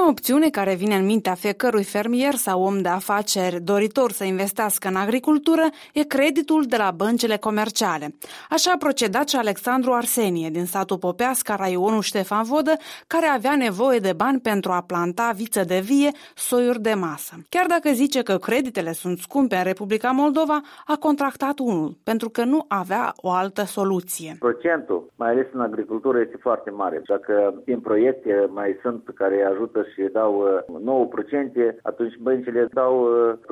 Prima opțiune care vine în mintea fiecărui fermier sau om de afaceri doritor să investească în agricultură e creditul de la băncile comerciale. Așa a procedat și Alexandru Arsenie din satul Popeasca, raionul Ștefan Vodă, care avea nevoie de bani pentru a planta viță de vie, soiuri de masă. Chiar dacă zice că creditele sunt scumpe în Republica Moldova, a contractat unul, pentru că nu avea o altă soluție. Procentul, mai ales în agricultură, este foarte mare. Dacă în proiecte mai sunt care ajută și dau 9%, atunci băncile dau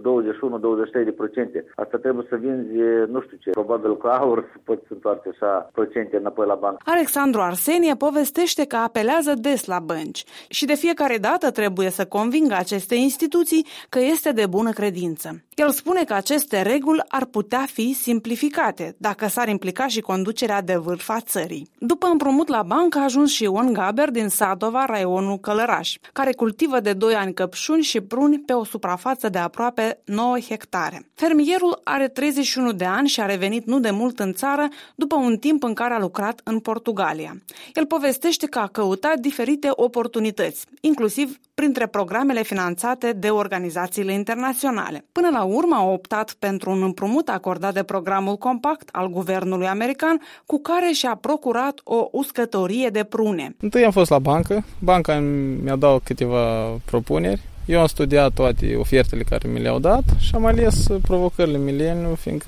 21-23%. Asta trebuie să vinzi, nu știu ce, probabil cu aur să poți întoarce așa procente înapoi la bancă. Alexandru Arsenie povestește că apelează des la bănci și de fiecare dată trebuie să convingă aceste instituții că este de bună credință. El spune că aceste reguli ar putea fi simplificate dacă s-ar implica și conducerea de vârf a țării. După împrumut la bancă a ajuns și Ion Gaber din Sadova, raionul Călăraș, care cultivă de 2 ani căpșuni și pruni pe o suprafață de aproape 9 hectare. Fermierul are 31 de ani și a revenit nu de mult în țară după un timp în care a lucrat în Portugalia. El povestește că a căutat diferite oportunități, inclusiv printre programele finanțate de organizațiile internaționale. Până la urmă a optat pentru un împrumut acordat de programul Compact al guvernului american, cu care și-a procurat o uscătorie de prune. Întâi am fost la bancă, banca mi-a dat câteva propuneri. Eu am studiat toate ofertele care mi le-au dat și am ales provocările Millennium, fiindcă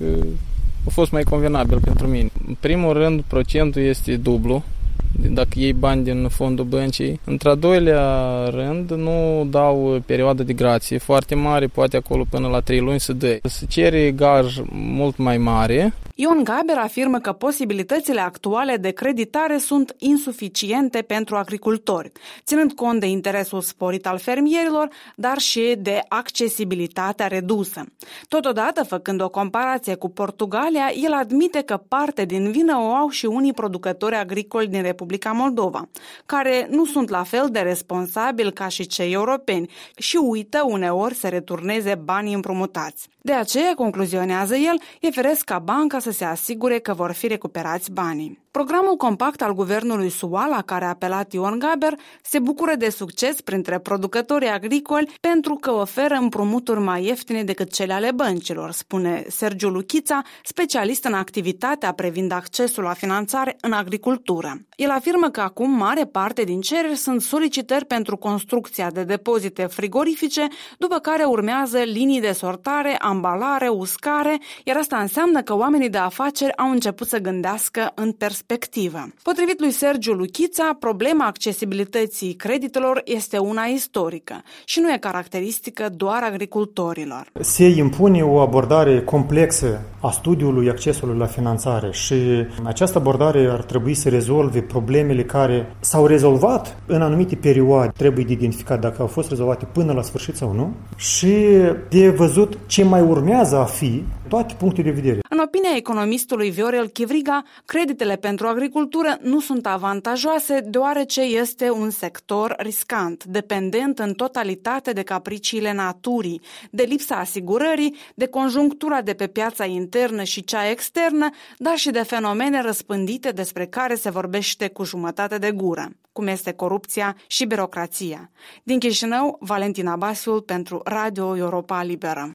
a fost mai convenabil pentru mine. În primul rând, procentul este dublu, dacă iei bani din fondul băncii. Într-al doilea rând, nu dau perioadă de grație foarte mare, poate acolo până la 3 luni să dă. Se cere gaj mult mai mare. Ion Gaber afirmă că posibilitățile actuale de creditare sunt insuficiente pentru agricultori, ținând cont de interesul sporit al fermierilor, dar și de accesibilitatea redusă. Totodată, făcând o comparație cu Portugalia, el admite că parte din vină o au și unii producători agricoli din Republica Moldova, care nu sunt la fel de responsabili ca și cei europeni și uită uneori să returneze banii împrumutați. De aceea, concluzionează el, e firesc ca banca să se asigure că vor fi recuperați banii. Programul Compact al guvernului SUA, la care a apelat Ion Gaber, se bucură de succes printre producătorii agricoli pentru că oferă împrumuturi mai ieftine decât cele ale băncilor, spune Sergiu Luchița, specialist în activitatea privind accesul la finanțare în agricultură. El afirmă că acum mare parte din cereri sunt solicitări pentru construcția de depozite frigorifice, după care urmează linii de sortare, ambalare, uscare, iar asta înseamnă că oamenii de afaceri au început să gândească în perspectivă. Potrivit lui Sergiu Luchița, problema accesibilității creditelor este una istorică și nu e caracteristică doar agricultorilor. Se impune o abordare complexă a studiului accesului la finanțare și această abordare ar trebui să rezolve problemele care s-au rezolvat în anumite perioade. Trebuie de identificat dacă au fost rezolvate până la sfârșit sau nu și de văzut ce mai urmează a fi toate punctele de vedere. În opinia economistului Viorel Chivriga, creditele pentru agricultură nu sunt avantajoase deoarece este un sector riscant, dependent în totalitate de capriciile naturii, de lipsa asigurării, de conjunctura de pe piața internă și cea externă, dar și de fenomene răspândite despre care se vorbește cu jumătate de gură, cum este corupția și birocrația. Din Chișinău, Valentina Basiul pentru Radio Europa Liberă.